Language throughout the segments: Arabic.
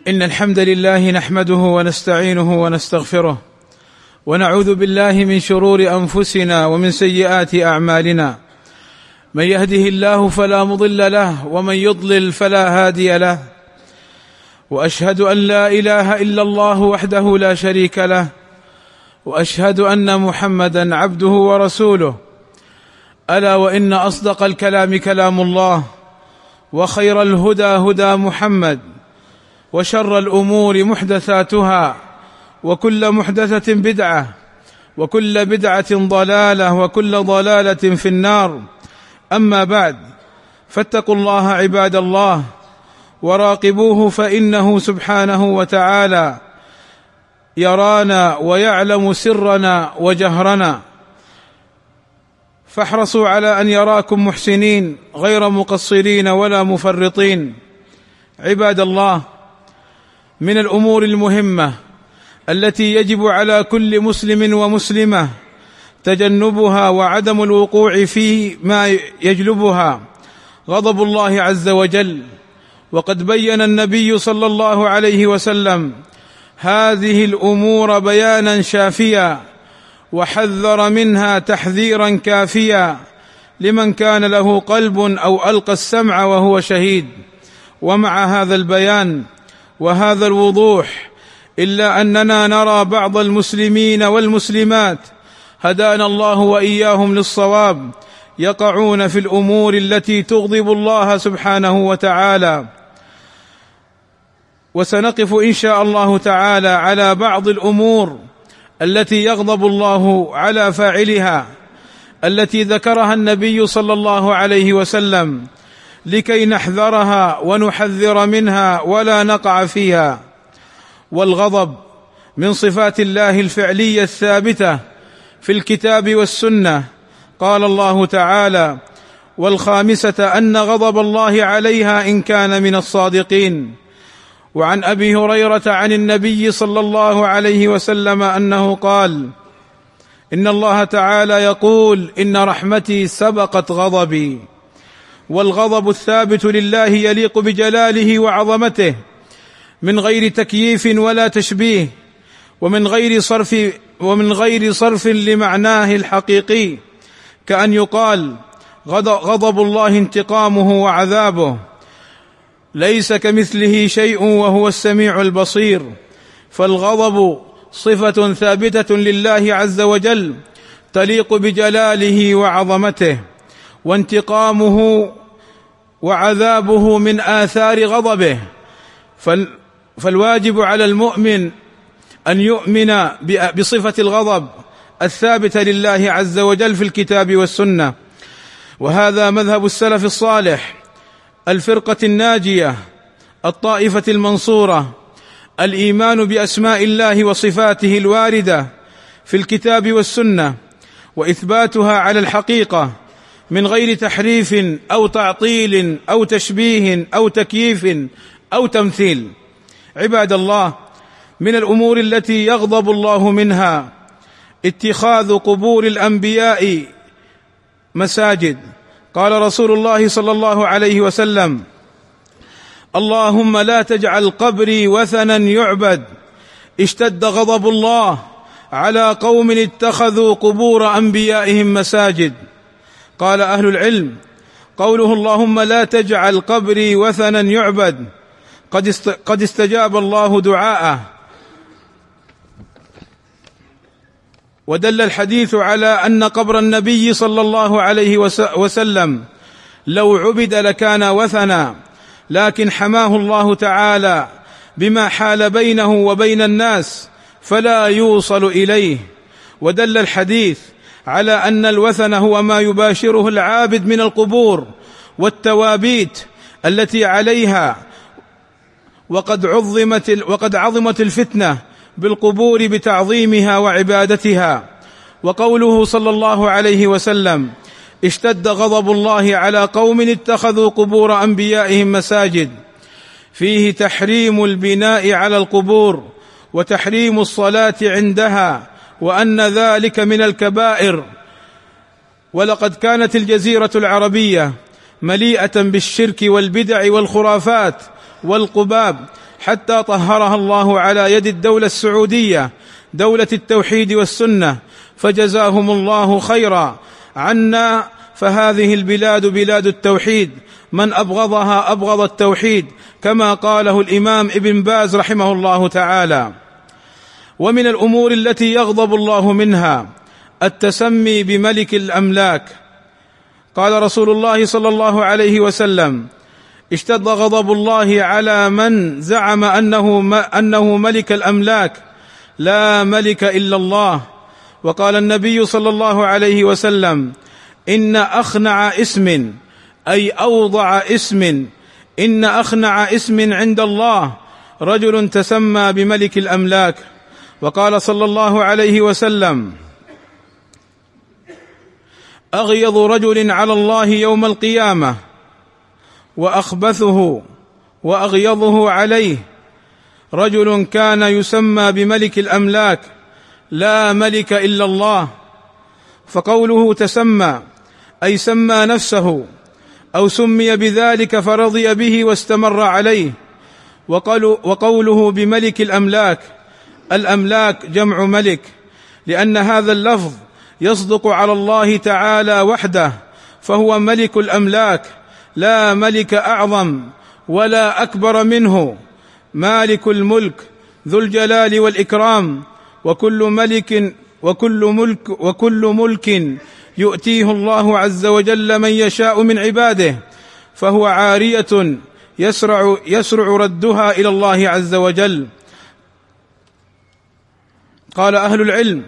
إن الحمد لله نحمده ونستعينه ونستغفره، ونعوذ بالله من شرور أنفسنا ومن سيئات أعمالنا. من يهده الله فلا مضل له، ومن يضلل فلا هادي له. وأشهد أن لا إله إلا الله وحده لا شريك له، وأشهد أن محمدا عبده ورسوله. ألا وإن أصدق الكلام كلام الله، وخير الهدى هدى محمد، وشر الأمور محدثاتها، وكل محدثة بدعة، وكل بدعة ضلالة، وكل ضلالة في النار. أما بعد، فاتقوا الله عباد الله، وراقبوه، فإنه سبحانه وتعالى يرانا ويعلم سرنا وجهرنا. فاحرصوا على أن يراكم محسنين غير مقصرين ولا مفرطين. عباد الله، من الأمور المهمة التي يجب على كل مسلم ومسلمة تجنبها وعدم الوقوع في ما يجلبها غضب الله عز وجل. وقد بين النبي صلى الله عليه وسلم هذه الأمور بيانا شافيا، وحذر منها تحذيرا كافيا لمن كان له قلب أو ألقى السمع وهو شهيد. ومع هذا البيان وهذا الوضوح، إلا أننا نرى بعض المسلمين والمسلمات هدانا الله وإياهم للصواب يقعون في الأمور التي تغضب الله سبحانه وتعالى. وسنقف إن شاء الله تعالى على بعض الأمور التي يغضب الله على فاعلها، التي ذكرها النبي صلى الله عليه وسلم لكي نحذرها ونحذر منها ولا نقع فيها. والغضب من صفات الله الفعلية الثابتة في الكتاب والسنة. قال الله تعالى: والخامسة أن غضب الله عليها إن كان من الصادقين. وعن أبي هريرة عن النبي صلى الله عليه وسلم أنه قال: إن الله تعالى يقول: إن رحمتي سبقت غضبي. والغضب الثابت لله يليق بجلاله وعظمته من غير تكييف ولا تشبيه، ومن غير صرف لمعناه الحقيقي، كأن يقال: غضب الله انتقامه وعذابه، ليس كمثله شيء وهو السميع البصير. فالغضب صفة ثابتة لله عز وجل تليق بجلاله وعظمته، وانتقامه وعذابه من آثار غضبه. فالواجب على المؤمن أن يؤمن بصفة الغضب الثابتة لله عز وجل في الكتاب والسنة. وهذا مذهب السلف الصالح، الفرقة الناجية، الطائفة المنصورة، الإيمان بأسماء الله وصفاته الواردة في الكتاب والسنة، وإثباتها على الحقيقة من غير تحريف أو تعطيل أو تشبيه أو تكييف أو تمثيل. عباد الله، من الأمور التي يغضب الله منها اتخاذ قبور الأنبياء مساجد. قال رسول الله صلى الله عليه وسلم: اللهم لا تجعل قبري وثنا يعبد. اشتد غضب الله على قوم اتخذوا قبور أنبيائهم مساجد. قال أهل العلم: قوله اللهم لا تجعل قبري وثنا يعبد قد استجاب الله دعاءه. ودل الحديث على أن قبر النبي صلى الله عليه وسلم لو عبد لكان وثنا، لكن حماه الله تعالى بما حال بينه وبين الناس فلا يوصل إليه. ودل الحديث على أن الوثن هو ما يباشره العابد من القبور والتوابيت التي عليها، وقد عظمت الفتنة بالقبور بتعظيمها وعبادتها. وقوله صلى الله عليه وسلم: اشتد غضب الله على قوم اتخذوا قبور أنبيائهم مساجد، فيه تحريم البناء على القبور وتحريم الصلاة عندها، وأن ذلك من الكبائر. ولقد كانت الجزيرة العربية مليئة بالشرك والبدع والخرافات والقباب، حتى طهرها الله على يد الدولة السعودية، دولة التوحيد والسنة، فجزاهم الله خيرا عنا. فهذه البلاد بلاد التوحيد، من أبغضها أبغض التوحيد، كما قاله الإمام ابن باز رحمه الله تعالى. ومن الأمور التي يغضب الله منها التسمي بملك الأملاك. قال رسول الله صلى الله عليه وسلم: اشتد غضب الله على من زعم أنه ملك الأملاك، لا ملك إلا الله. وقال النبي صلى الله عليه وسلم: إن أخنع اسم، أي أوضع اسم، إن أخنع اسم عند الله رجل تسمى بملك الأملاك. وقال صلى الله عليه وسلم: أغيظ رجل على الله يوم القيامة وأخبثه وأغيظه عليه رجل كان يسمى بملك الأملاك، لا ملك إلا الله. فقوله تسمى أي سمى نفسه أو سمي بذلك فرضي به واستمر عليه. وقوله بملك الأملاك، الأملاك جمع ملك، لأن هذا اللفظ يصدق على الله تعالى وحده، فهو ملك الأملاك، لا ملك أعظم ولا أكبر منه، مالك الملك ذو الجلال والإكرام. وكل ملك يؤتيه الله عز وجل من يشاء من عباده، فهو عارية يسرع ردها إلى الله عز وجل. قال أهل العلم: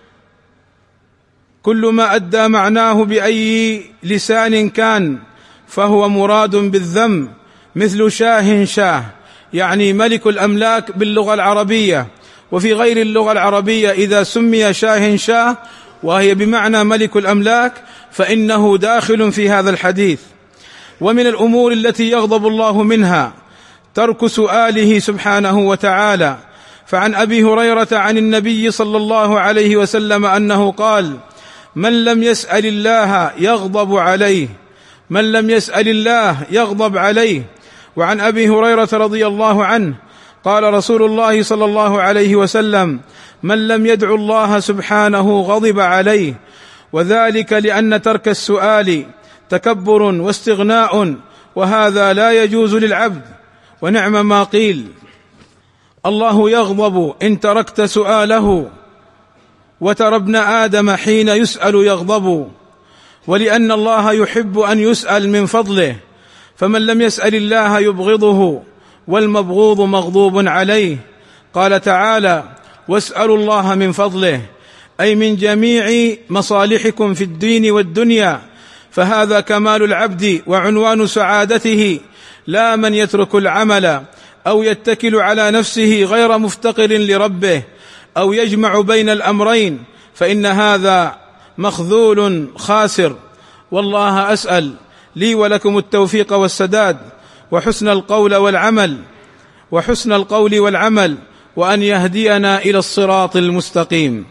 كل ما أدى معناه بأي لسان كان فهو مراد بالذم، مثل شاه، يعني ملك الأملاك باللغة العربية. وفي غير اللغة العربية إذا سمي شاه وهي بمعنى ملك الأملاك فإنه داخل في هذا الحديث. ومن الأمور التي يغضب الله منها ترك سؤاله سبحانه وتعالى. فعن أبي هريرة عن النبي صلى الله عليه وسلم أنه قال: من لم يسأل الله يغضب عليه، من لم يسأل الله يغضب عليه. وعن أبي هريرة رضي الله عنه قال رسول الله صلى الله عليه وسلم: من لم يدع الله سبحانه غضب عليه. وذلك لأن ترك السؤال تكبر واستغناء، وهذا لا يجوز للعبد. ونعم ما قيل: الله يغضب إن تركت سؤاله، وترى ابن آدم حين يسأل يغضب. ولأن الله يحب أن يسأل من فضله، فمن لم يسأل الله يبغضه، والمبغوض مغضوب عليه. قال تعالى: واسألوا الله من فضله، أي من جميع مصالحكم في الدين والدنيا. فهذا كمال العبد وعنوان سعادته، لا من يترك العمل أو يتكل على نفسه غير مفتقر لربه، أو يجمع بين الأمرين، فإن هذا مخذول خاسر. والله أسأل لي ولكم التوفيق والسداد وحسن القول والعمل، وأن يهدينا إلى الصراط المستقيم.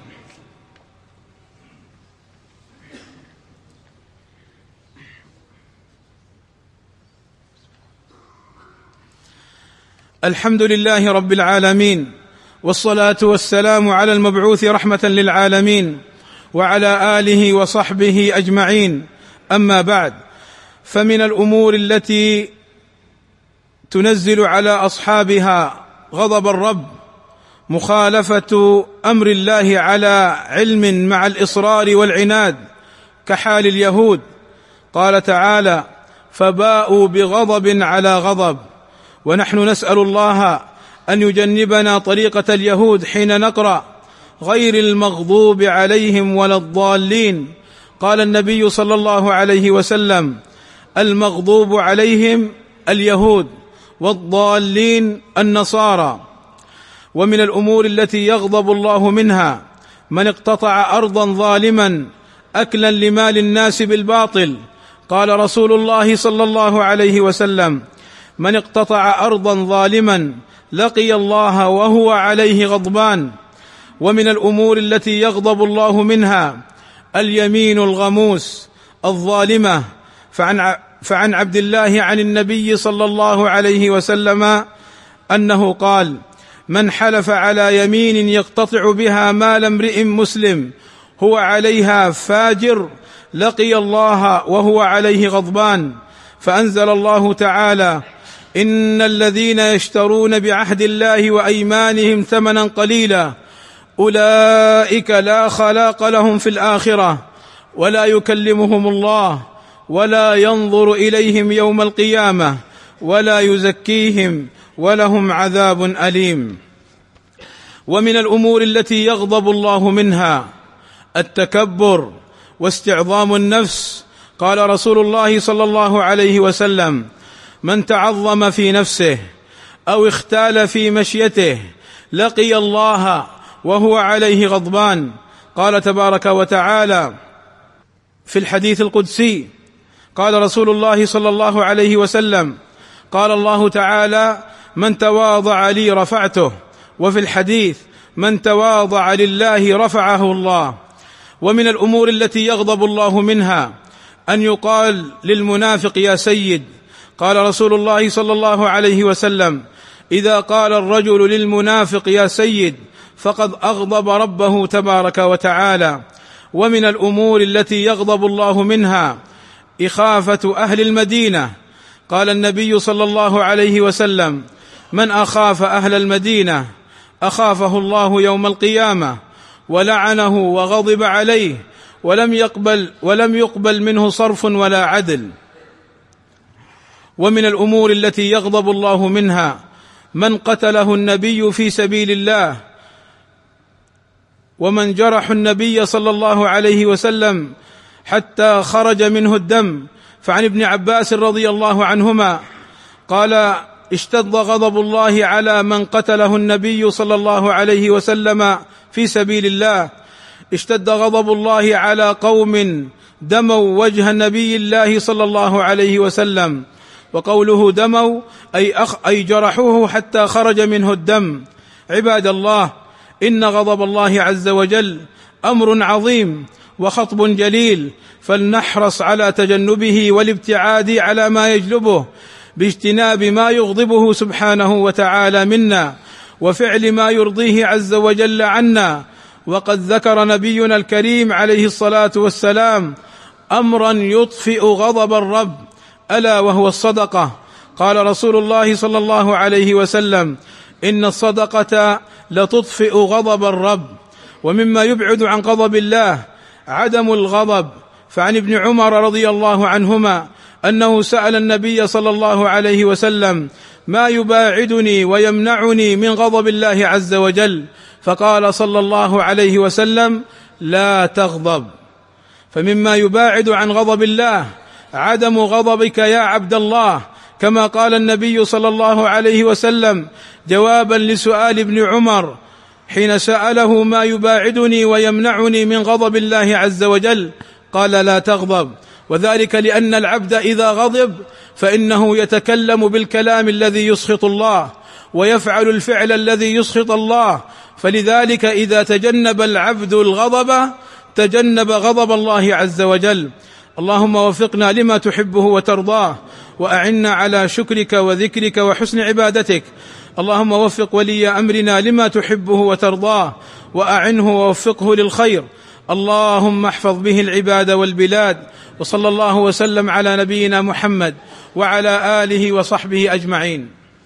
الحمد لله رب العالمين، والصلاة والسلام على المبعوث رحمة للعالمين، وعلى آله وصحبه أجمعين. أما بعد، فمن الأمور التي تنزل على أصحابها غضب الرب مخالفة أمر الله على علم مع الإصرار والعناد، كحال اليهود. قال تعالى: فباءوا بغضب على غضب. ونحن نسأل الله أن يجنبنا طريقة اليهود حين نقرأ: غير المغضوب عليهم ولا الضالين. قال النبي صلى الله عليه وسلم: المغضوب عليهم اليهود، والضالين النصارى. ومن الأمور التي يغضب الله منها من اقتطع أرضا ظالما أكلا لمال الناس بالباطل. قال رسول الله صلى الله عليه وسلم: من اقتطع أرضا ظالما لقي الله وهو عليه غضبان. ومن الأمور التي يغضب الله منها اليمين الغموس الظالمة. فعن عبد الله عن النبي صلى الله عليه وسلم أنه قال: من حلف على يمين يقتطع بها مال امرئ مسلم هو عليها فاجر لقي الله وهو عليه غضبان. فأنزل الله تعالى: إن الذين يشترون بعهد الله وأيمانهم ثمنا قليلا أولئك لا خلاق لهم في الآخرة ولا يكلمهم الله ولا ينظر إليهم يوم القيامة ولا يزكيهم ولهم عذاب أليم. ومن الأمور التي يغضب الله منها التكبر واستعظام النفس. قال رسول الله صلى الله عليه وسلم: من تعظم في نفسه أو اختال في مشيته لقي الله وهو عليه غضبان. قال تبارك وتعالى في الحديث القدسي: قال رسول الله صلى الله عليه وسلم: قال الله تعالى: من تواضع لي رفعته. وفي الحديث: من تواضع لله رفعه الله. ومن الأمور التي يغضب الله منها أن يقال للمنافق يا سيد. قال رسول الله صلى الله عليه وسلم: إذا قال الرجل للمنافق يا سيد فقد أغضب ربه تبارك وتعالى. ومن الأمور التي يغضب الله منها إخافة أهل المدينة. قال النبي صلى الله عليه وسلم: من أخاف أهل المدينة أخافه الله يوم القيامة ولعنه وغضب عليه ولم يقبل منه صرف ولا عدل. ومن الأمور التي يغضب الله منها من قتله النبي في سبيل الله ومن جرح النبي صلى الله عليه وسلم حتى خرج منه الدم. فعن ابن عباس رضي الله عنهما قال: اشتد غضب الله على من قتله النبي صلى الله عليه وسلم في سبيل الله. اشتد غضب الله على قوم دموا وجه النبي الله صلى الله عليه وسلم. وقوله دموا أي جرحوه حتى خرج منه الدم. عباد الله، إن غضب الله عز وجل أمر عظيم وخطب جليل، فلنحرص على تجنبه والابتعاد على ما يجلبه باجتناب ما يغضبه سبحانه وتعالى منا وفعل ما يرضيه عز وجل عنا. وقد ذكر نبينا الكريم عليه الصلاة والسلام أمرا يطفئ غضب الرب ألا وهو الصدقة. قال رسول الله صلى الله عليه وسلم: إن الصدقة لتطفئ غضب الرب. ومما يبعد عن غضب الله عدم الغضب. فعن ابن عمر رضي الله عنهما أنه سأل النبي صلى الله عليه وسلم: ما يباعدني ويمنعني من غضب الله عز وجل؟ فقال صلى الله عليه وسلم: لا تغضب. فمما يباعد عن غضب الله عدم غضبك يا عبد الله، كما قال النبي صلى الله عليه وسلم جوابا لسؤال ابن عمر حين سأله: ما يباعدني ويمنعني من غضب الله عز وجل؟ قال: لا تغضب. وذلك لأن العبد إذا غضب فإنه يتكلم بالكلام الذي يسخط الله ويفعل الفعل الذي يسخط الله. فلذلك إذا تجنب العبد الغضب تجنب غضب الله عز وجل. اللهم وفقنا لما تحبه وترضاه، وأعنا على شكرك وذكرك وحسن عبادتك. اللهم وفق ولي أمرنا لما تحبه وترضاه، وأعنه ووفقه للخير. اللهم احفظ به العباد والبلاد. وصلى الله وسلم على نبينا محمد وعلى آله وصحبه أجمعين.